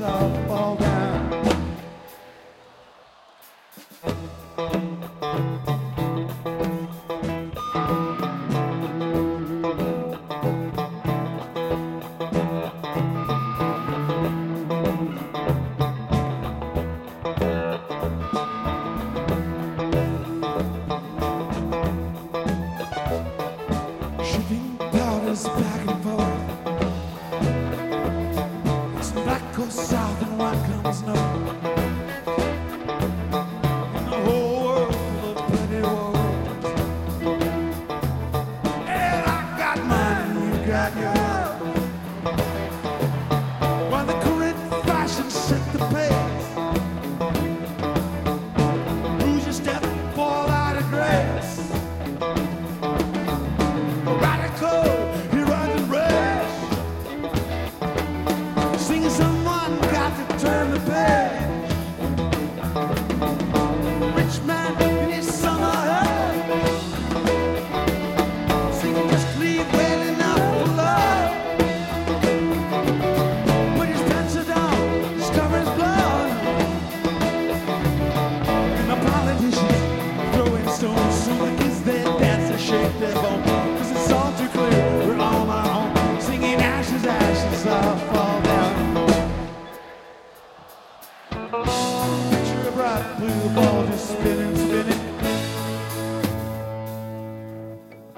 ashes all fall down. Shooting powders back and forth. Some black goes south and white comes north. In the whole world full of bloody wars. And I got mine, you got yours. While the current fashion set the pace, lose your step, fall out of grace. Someone got to turn the page. Rich man in his summer home, singing just leave well enough for love. Put his pencil down, discover his blood. And the politicians throwing stones so the kids they dance and shake their bone. 'Cause it's all too clear, we're on our own, singing ashes, ashes, all fall down. Picture a bright blue ball just spinning, spinning.